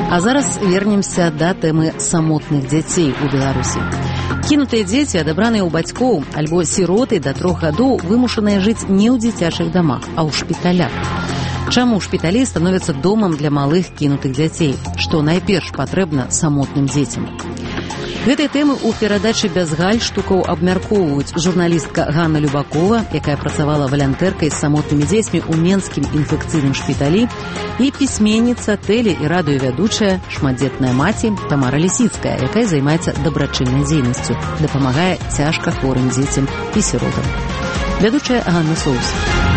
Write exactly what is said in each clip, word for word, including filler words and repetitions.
А зараз вернемся да тэмы самотных дзяцей у Беларусі. Кінутыя дзеці, адабраныя ў бацькоў, альбо сіроты да трох гадоў, вымушаныя жыць не ў дзіцячых дамах, а ў шпіталях. Чаму шпіталі становяцца домам для малых кінутых дзяцей? Што найперш патрэбна самотным дзецям? Гэтай тэмы ў перадачы «Без гальштукаў» абмяркоўваюць журналістка Ганна Любакова, якая працавала валянтэркай з самотнымі дзецьмі ў Менскім інфекцыйным шпіталі, і пісьменніца, тэле- і радыёвядучая, шматдзетная маці Тамара Лісіцкая, якая займаецца дабрачыннай дзейнасцю, дапамагае цяжка хворым дзецям і сіротам. Вядучая Ганна Соус.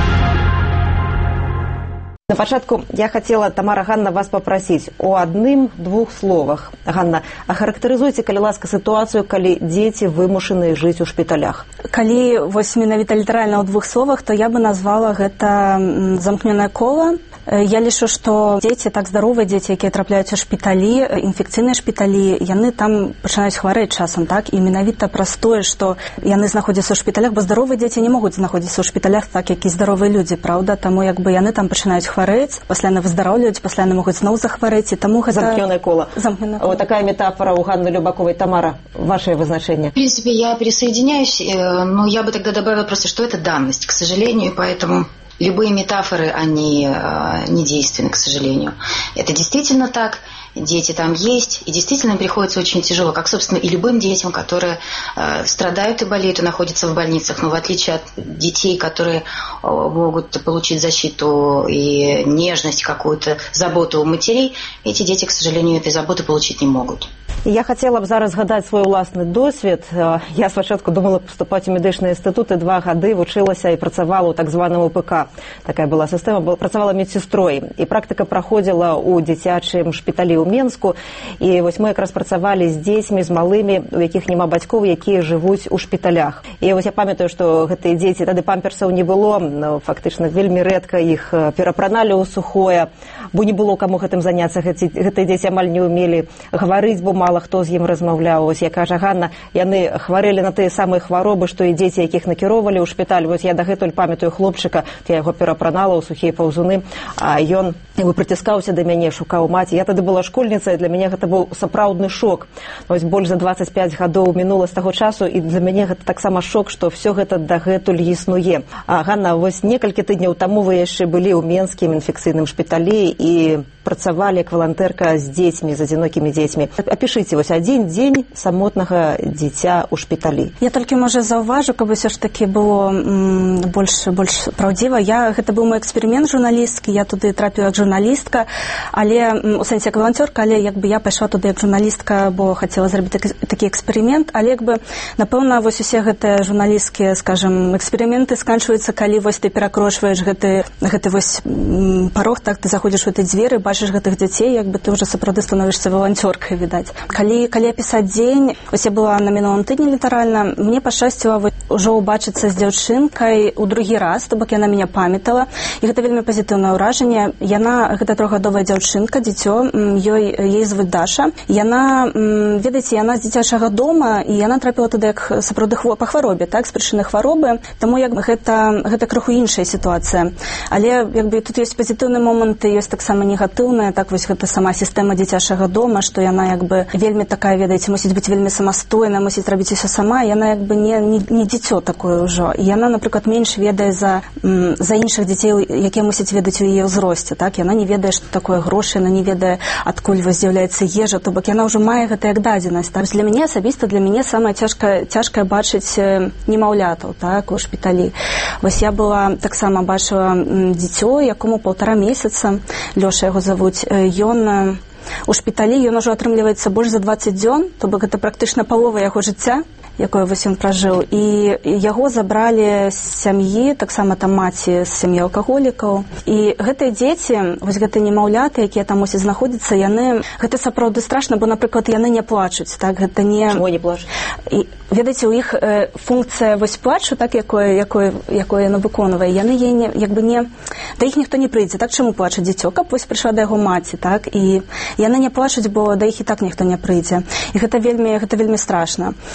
На пачатку я хотела, Тамара, Ганна, вас попросить о адным-двух словах. Ганна, ахарактарызуйце, калі ласка, ситуацию, калі дети вымушаны жыць у шпіталях. Калі вось менавіта літаральна ў двух словах, то я бы назвала гэта замкнёнае кола. Я лічу, што дзеці, так здаровыя дзеці, якія трапляюць у шпіталі, інфекцыйныя шпіталі, яны там пачынаюць хварэць часам, так? І менавіта праз тое, што яны знаходзяцца ў шпіталях, бо здаровыя дзеці не могуць знаходзіцца ў шпіталях так, як і здаровыя людзі, праўда? Таму як бы яны там пачынаюць хварэць, пасля яны выздараўлююць, пасля яны могуць зноў захварэць, і таму гэта... Замкнёнае кола. Замкнёнае кола. Вот такая метафора у Ганны Любаковой. Тамара, ваше возражение? В принципе, я присоединяюсь, но я бы тогда добавила просто, что это данность, к сожалению, поэтому... Любые метафоры, они э, не действенны, к сожалению. Это действительно так. Дети там есть, и действительно им приходится очень тяжело, как, собственно, и любым детям, которые э, страдают и болеют, и находятся в больницах. Но в отличие от детей, которые э, могут получить защиту и нежность, какую-то заботу у матерей, эти дети, к сожалению, этой заботы получить не могут. Я хотела б зараз згадаць свой уласны досвед. Я спачатку думала паступаць у медычны інстытут і два гады вучылася і працавала ў так званым У Пэ Ка. Такая была сістэма, працавала медсестрой. І практыка праходзіла ў дзіцячым шпіталі ў Менску. І вось мы якраз працавалі з дзецьмі, з малымі, у якіх няма бацькоў, якія жывуць у шпіталях. І вось я памятаю, што гэтыя дзеці, тады памперсаў не было, фактычна вельмі рэдка іх перапраналі ў сухое, бо не было каму гэтым заняцца. Гэтыя дзеці амаль не ўмелі гаварыць, бо мала хто з ім размаўляў. Вось я кажа, Ганна, яны хварэлі на тыя самыя хваробы, што і дзеці, якіх накіроўвалі ў шпіталь. Вось я дагэтуль памятаю хлопчыка, я яго перапранала ў сухія паўзуны, а ён нібы прыціскаўся да мяне, шукаў маці. Я тады была школьніца, і для мяне гэта быў сапраўдны шок. Вось больш за дваццаць пяць гадоў мінула з таго часу, і для мяне гэта таксама шок, што ўсё гэта дагэтуль існуе. А, Ганна, вось некалькі тыдняў таму вы яшчэ былі ў Менскім інфекцыйным шпіталі і працавалі як валантэрка з дзецьмі, з адзінокімі дзецьмі. Апішыце вось адзін дзень самотнага дзіця ў шпіталі. Я толькі, можа, заўважу, каб усё ж такі было м, больш, больш праўдзіва. Я, гэта быў мой эксперымент журналістскі, я туды трапіла як журналістка, але у сэнсе як валанцёрка, але як бы я пайшла туды як журналістка, бо хацела зрабіць такі, такі эксперымент, але як бы, напэўна, вось усе гэтыя журналісцкія, скажем, эксперыменты сканчваюцца, калі вось ты перакрошваеш гэты, гэты вось парог, так, ты заходзіш у гэты дзверы, бачыш гэтых дзяцей, як бы ты ўжо сапраўды становішся валанцёркай, відаць. Калі, калі апісаць дзень, вось я была на мінулым тыдні літаральна, мне пашчасціла ўжо ўбачыцца з дзяўчынкай у другі раз, то бок яна мяне памятала, і гэта вельмі пазітыўнае ўражанне. Яна, гэта трохгадовая дзяўчынка, дзіцё, ёй, ёй звуць Даша. Яна, ведаеце, яна з дзіцячага дома, і яна трапіла туды як сапраўды па хваробе, так, з прычыны хваробы, таму як бы гэта, гэта крыху іншая сітуацыя. Але як бы тут ёсць пазітыўны момант, ёсць таксама негатыўная, так вось гэта сама сістэма дзіцячага дома, што яна як бы вельмі такая, ведаеце, мусіць быць вельмі самастойна, мусіць рабіць усё сама, яна як бы не, не, не дзіцё такое ўжо. І яна, напрыклад, менш ведае за, за іншых дзяцей, якія мусяць ведаць у яе ўзросце, так? Яна не ведае, што такое грошы, яна не ведае, адкуль вось з'яўляецца ежа, то бок яна ўжо мае гэта як дадзенасць. Так? Для мяне асабіста, для мяне самае цяжкае, цяжкае бачыць немаўлятаў, так, у шпіталі. Вось я была, таксама бачыла дзіцё, якому паўтара месяца, Лёша яго завуць, ён у шпіталі, ён ужо атрымліваецца больш за дваццаць дзён, то бок гэта практычна палова яго жыцця, якое вось ён пражыў, і яго забралі з сям'і, таксама там маці з сям'і алкаголікаў. І гэтыя дзеці, вось гэтыя немаўляты, якія там мусяць знаходзіцца, яны, гэта сапраўды страшна, бо, напрыклад, яны не плачуць, так, гэта не... Чому не плачуць? І, ведаеце, у іх э, функцыя вось плачу, так, якое, якое, якое яно выконвае, яны ей не, як бы не... Да іх ніхто не прыйдзе, так, чаму плача дзіцё? Каб вось прыйшла да яго маці, так, і яны не плачуць, бо да іх і так ніхто не прыйдзе. І гэта вельмі, гэта вельмі страшна. Так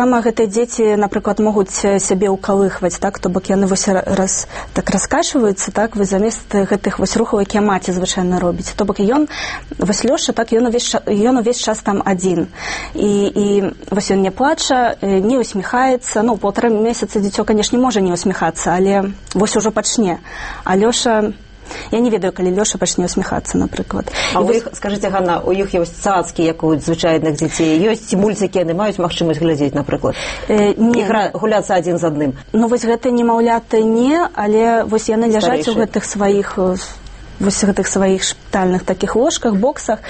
таксама гэтыя дзеці, напрыклад, могуць сябе ўкалыхваць, так, то бок яны вось раз так раскашваюцца, так, вось замест гэтых вось рухаў, якія маці звычайна робіць. То бок ён, вось Лёша, так, ён увесь, ён увесь час там адзін. І, і вось ён не плача, не усміхаецца. Ну, полтора месяца дзіцё, канешне, можа не усміхацца, але вось ужо пачне. А Лёша... Я не ведаю, калі Лёша пачне усміхацца, напрыклад. А у іх, скажыце, Ганна, у іх ёсць цацкі, як у звычайных дзяцей, ёсць мульцікі, яны маюць магчымасць глядзець, напрыклад? Э, не. Ігра, гуляцца адзін з адным? Ну, вось гэтыя немаўляты не, але вось яны ляжаць у гэтых сваіх... вось гэтых сваіх шпітальных такіх ложках, боксах,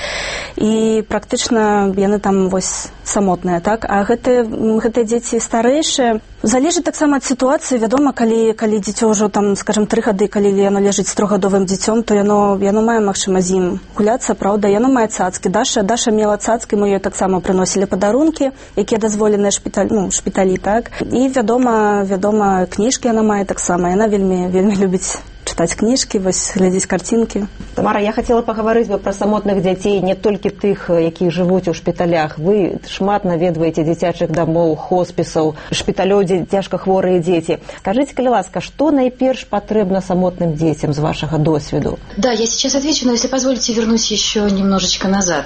і практычна яны там вось самотныя, так? А гэтыя, гэтыя дзеці старэйшыя, залежыць таксама ад сітуацыі, вядома, калі, калі дзіцё ўжо там, скажем, тры гады, калі яно ляжыць з трохгадовым дзіцём, то яно, яно мае магчымасць з ім гуляцца, праўда, яно мае цацкі. Даша, Даша мела цацкі, мы ёй таксама прыносілі падарункі, якія дазволеныя шпіталь, ну, шпіталі, так? І, вядома, вядома, кніжкі яна мае таксама, яна вельмі, вельмі любіць чытаць кніжкі, вось глядзець карцінкі. Тамара, я хацела пагаварыць бы пра самотных дзяцей, не толькі тых, якія жывуць у шпіталях. Вы шмат наведваеце дзіцячых дамоў, хоспісаў, шпіталёў, дзе цяжка хворыя дзеці. Скажите, калі ласка, што найперш патрэбна самотным дзецям з вашага досведу? Да, я сейчас отвечу, но если позволите, вернусь еще немножечко назад.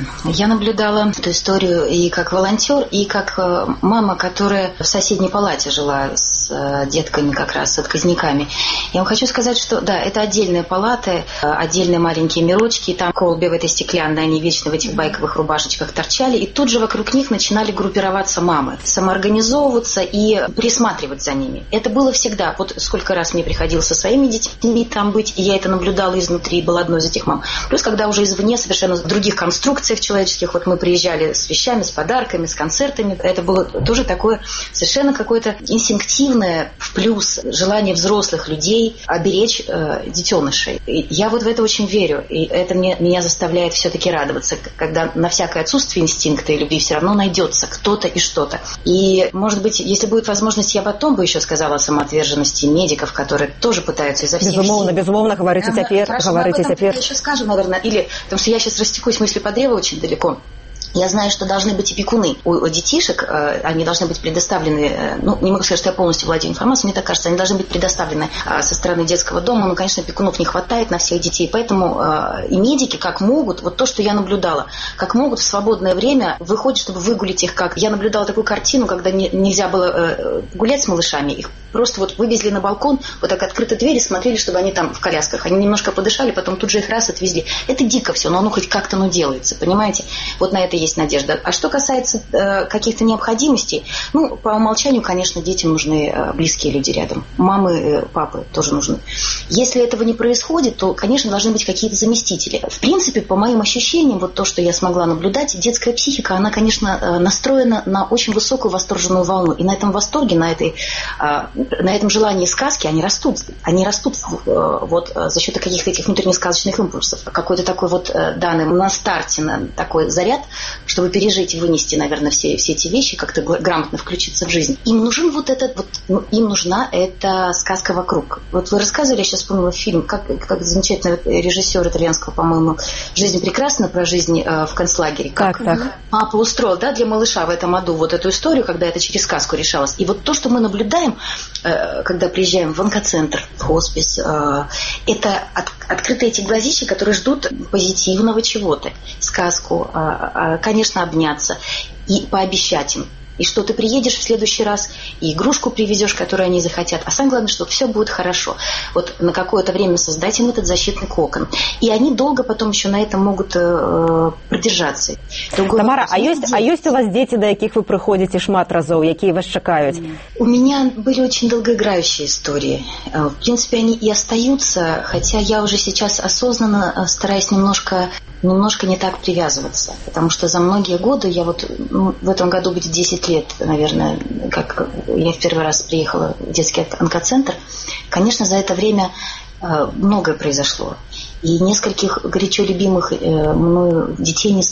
Я наблюдала эту историю и как волонтер, и как мама, которая в соседней палате жила с детками, как раз с отказниками. Я вам хочу сказать, сказать, что да, это отдельные палаты, отдельные маленькие мирочки, там колбе в этой стеклянной, они вечно в этих байковых рубашечках торчали, и тут же вокруг них начинали группироваться мамы, самоорганизовываться и присматривать за ними. Это было всегда. Вот сколько раз мне приходилось со своими детьми там быть, и я это наблюдала изнутри, была одной из этих мам. Плюс, когда уже извне совершенно других конструкциях человеческих, вот мы приезжали с вещами, с подарками, с концертами, это было тоже такое совершенно какое-то инстинктивное в плюс желание взрослых людей беречь э, детенышей. И я вот в это очень верю, и это мне, меня заставляет все-таки радоваться, когда на всякое отсутствие инстинкта и любви все равно найдется кто-то и что-то. И, может быть, если будет возможность, я потом бы еще сказала о самоотверженности медиков, которые тоже пытаются изо всех безумовно, сил. Безумовно, говорите да, теперь, хорошо, говорите теперь. Я еще скажу, наверное, или, потому что я сейчас растекусь мысли по древу очень далеко. Я знаю, что должны быть опекуны у детишек, они должны быть предоставлены, ну, не могу сказать, что я полностью владею информацией, мне так кажется, они должны быть предоставлены со стороны детского дома, но, конечно, опекунов не хватает на всех детей, поэтому и медики как могут, вот то, что я наблюдала, как могут в свободное время выходят, чтобы выгулить их как... Я наблюдала такую картину, когда не, нельзя было гулять с малышами, их просто вот вывезли на балкон, вот так открыты двери, смотрели, чтобы они там в колясках, они немножко подышали, потом тут же их раз отвезли. Это дико все, но оно хоть как-то ну делается, понимаете? Вот на это есть надежда. А что касается э, каких-то необходимостей, ну, по умолчанию, конечно, детям нужны э, близкие люди рядом. Мамы, э, папы тоже нужны. Если этого не происходит, то, конечно, должны быть какие-то заместители. В принципе, по моим ощущениям, вот то, что я смогла наблюдать, детская психика, она, конечно, э, настроена на очень высокую восторженную волну. И на этом восторге, на, этой, э, на этом желании сказки они растут. Они растут э, вот, э, за счет каких-то этих внутренних сказочных импульсов. Какой-то такой вот э, данный на старте на такой заряд, чтобы пережить и вынести, наверное, все, все эти вещи, как-то грамотно включиться в жизнь. Им нужен вот этот, вот, ну, им нужна эта сказка вокруг. Вот вы рассказывали, я сейчас вспомнила фильм, как, как замечательный режиссер итальянского, по-моему, «Жизнь прекрасна», про жизнь э, в концлагере. Как так, так. папа устроил, да, для малыша в этом аду вот эту историю, когда это через сказку решалось. И вот то, что мы наблюдаем, э, когда приезжаем в онкоцентр, в хоспис, э, это от, открытые эти глазища, которые ждут позитивного чего-то. Сказку, э, э, конечно, обняться и пообещать им. И что ты приедешь в следующий раз, и игрушку привезешь, которую они захотят. А самое главное, что все будет хорошо. Вот на какое-то время создать им этот защитный кокон. И они долго потом еще на этом могут э, продержаться. Другой Тамара, вопрос, а есть, а есть у вас дети, до яких вы приходите шмат разов, якие вас чекают? У меня были очень долгоиграющие истории. В принципе, они и остаются, хотя я уже сейчас осознанно стараюсь немножко, немножко не так привязываться. Потому что за многие годы, я вот ну, в этом году будет десять лет, наверное, как я в первый раз приехала в детский онкоцентр, конечно, за это время многое произошло. И нескольких горячо любимых мною детей не стало.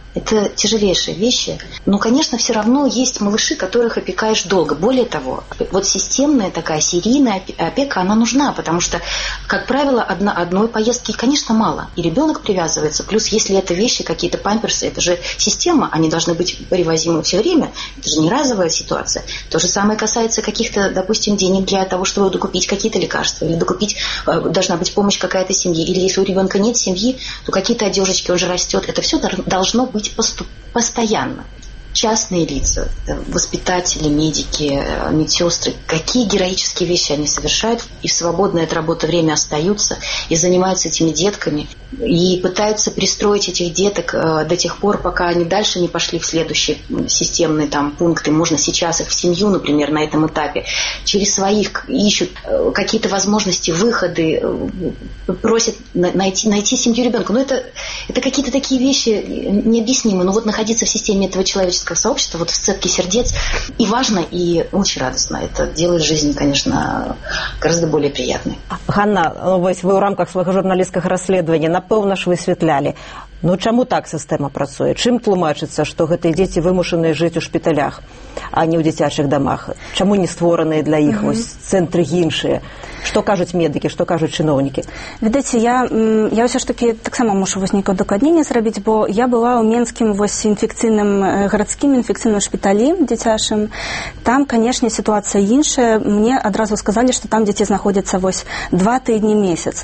Это тяжелейшие вещи. Но, конечно, все равно есть малыши, которых опекаешь долго. Более того, вот системная такая серийная опека, она нужна, потому что, как правило, одна, одной поездки, конечно, мало. И ребенок привязывается. Плюс, если это вещи, какие-то памперсы, это же система, они должны быть привозимы все время. Это же не разовая ситуация. То же самое касается каких-то, допустим, денег для того, чтобы докупить какие-то лекарства. Или докупить, должна быть помощь какая-то семьи. Или если у ребенка нет семьи, то какие-то одежечки, он же растет. Это все должно быть постоянно. Частные лица, воспитатели, медики, медсестры, какие героические вещи они совершают, и в свободное от работы время остаются, и занимаются этими детками, и пытаются пристроить этих деток до тех пор, пока они дальше не пошли в следующие системные там пункты. Можно сейчас их в семью, например, на этом этапе. Через своих ищут какие-то возможности, выходы, просят найти, найти семью ребенка. Но это, это какие-то такие вещи необъяснимые. Но вот находиться в системе этого человеческого сообщества, вот в сцепке сердец, и важно, и очень радостно. Это делает жизнь, конечно, гораздо более приятной. Ганна, вось вы ў рамках свайго журналісцкага расследавання, напэўна ж высвятлялі, ну чаму так сістэма працуе? Чым тлумачыцца, што гэтыя дзеці вымушаныя жыць у шпіталях, а не ў дзіцячых дамах? Чаму не створаныя для іх вось цэнтры іншыя? Што кажуць медыкі, што кажуць чыноўнікі? Ведаеце, я, я ўсё ж такі таксама мушу вось нейкае удакладненне зрабіць, бо я была ў менскім вось інфекцыйным гарадскім інфекцыйным шпіталі дзіцячым. Там, канешне, сітуацыя іншая. Мне адразу сказалі, што там дзеці знаходзяцца вось два тыдні месяц.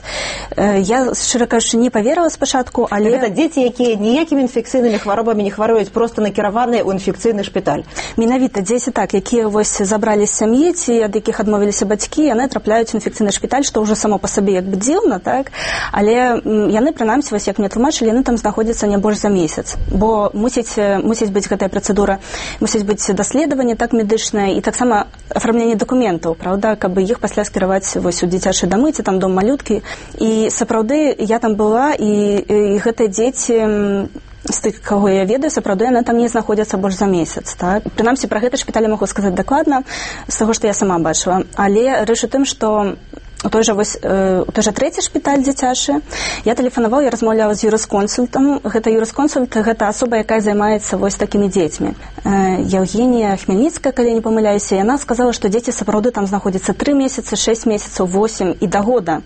Я, шчыра кажучы, не паверыла спачатку, але... Гэта дзеці, якія ніякімі інфекцыйнымі хваробамі не хваруюць, проста накіраваныя ў інфекцыйны шпіталь. Менавіта дзеці так, якія вось забралі з сям'і, ці ад якіх адмовіліся бацькі, яны трапляюць у інфекцыйны шпіталь, што ўжо само па сабе як бы дзіўна, так? Але яны, прынамсі, вось як мне тлумачылі, яны там знаходзяцца не больш за месяц, бо мусіць, мусіць быць гэтая працэдура, мусіць быць даследаванне так медычнае і таксама афармленне дакументаў, правда, каб іх пасля скіраваць вось у дзіцячыя дамы, ці там дом малюткі. І сапраўды я там была, і, і гэтыя дзеці, з тых, каго я ведаю, сапраўды яны там не знаходзяцца больш за месяц. Так? Прынамсі, пра гэты шпіталь я магу сказаць дакладна, з таго, што я сама бачыла. Але рэч у тым, што у той жа, вось, у той жа трэці шпіталь дзіцячы я тэлефанаваў, я размаўляла з юрысконсультам. Гэта юрысконсульт, гэта асоба, якая займаецца вось такімі дзецьмі. Евгенія Хмельніцкая, калі я не памыляюся, яна сказала, што дзеці сапраўды там знаходзяцца тры месяцы, шэсць месяцаў, восем і да года.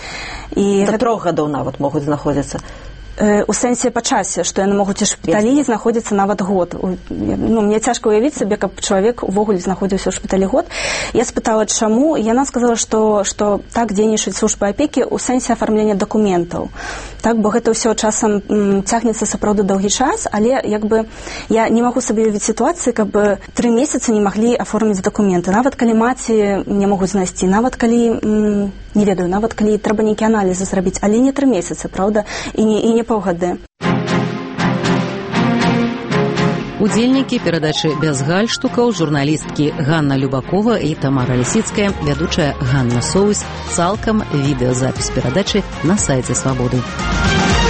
І да трох гадоў нават могуць знаходзіцца. У сэнсе па часе, што яны могуць у шпіталі знаходзіцца нават год. Ну, мне цяжка ўявіць сабе, каб чалавек увогуле знаходзіўся ў шпіталі год. Я спытала, чаму, і яна сказала, што, што так дзейнічаюць службы апекі ў сэнсе афармлення дакументаў. Так, бо гэта ўсё часам м, цягнецца сапраўды доўгі час, але як бы я не магу сабе ўявіць сітуацыі, каб тры месяцы не маглі аформіць дакументы. Нават калі маці не могуць знайсці, нават калі, м, не ведаю, нават калі трэба нейкія аналізы зрабіць, але не тры месяцы, праўда, і не, і не паўгады. Удзельнікі перадачы без гальштукаў, журналісткі Ганна Любакова і Тамара Лісіцкая, вядучая Ганна Соус, цалкам відэазапіс перадачы на сайце Свабоды.